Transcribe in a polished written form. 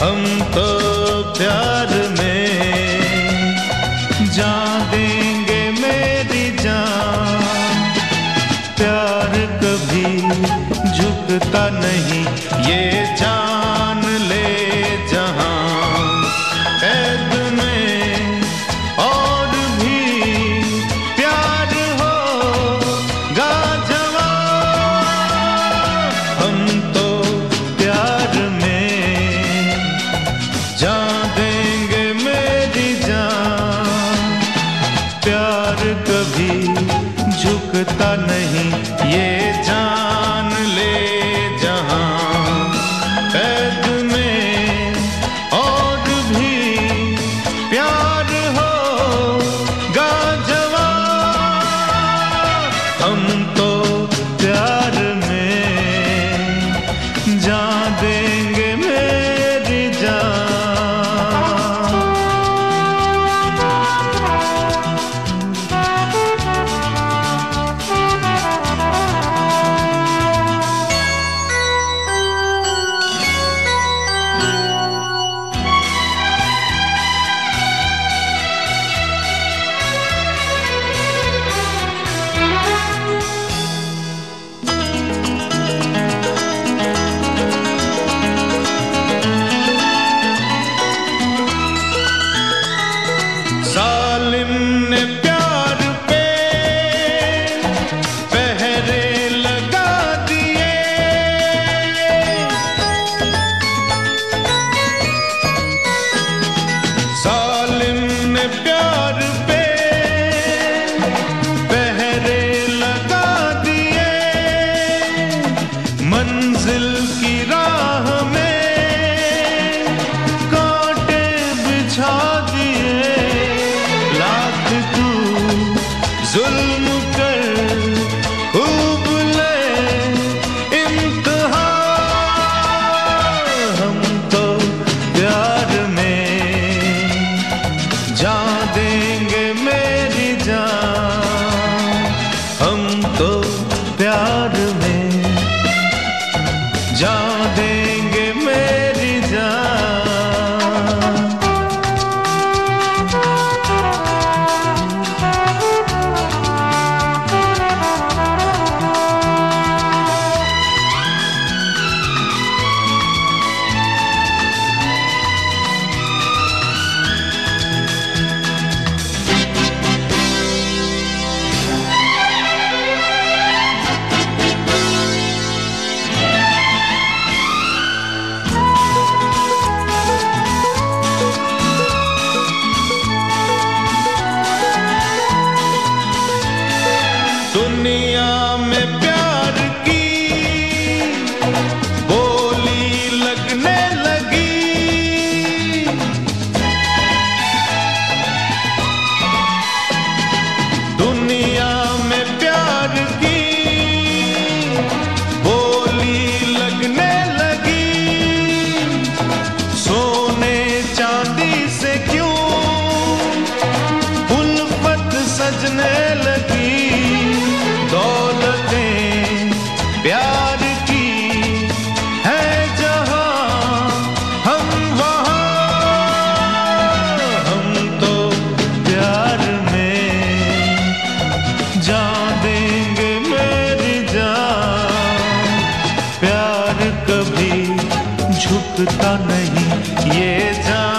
हम तो प्यार में जान देंगे मेरी जान। प्यार कभी झुकता नहीं, ये जान ले जहां। ऐद में और भी प्यार होगा जवां। हम तो प्यार में जान देंगे मेरी जान। प्यार कभी झुकता नहीं, ये जान ले जहां। ऐद में और भी प्यार होगा जवां। हम तो प्यार में जान देंगे मेरी जान। जालिम ने प्यार पे पहरे लगा दिए। जालिम ने प्यार पे पहरे लगा दिए। मंजिल की राह में कांटे बिछा दिए। लाख तू जुल्म कर खूब ले इम्तिहान। हम तो प्यार में जान देंगे मेरी जान। हम तो प्यार में जान देंगे मेरी जान। दुनिया में प्यार की बोली लगने लगी। दुनिया में प्यार की बोली लगने लगी। सोने चांदी से क्यों उल्फत सजने लगी। दौलतें प्यार की है जहां, हम वहां। हम तो प्यार में जान देंगे मेरी जान। प्यार कभी झुकता नहीं, ये जान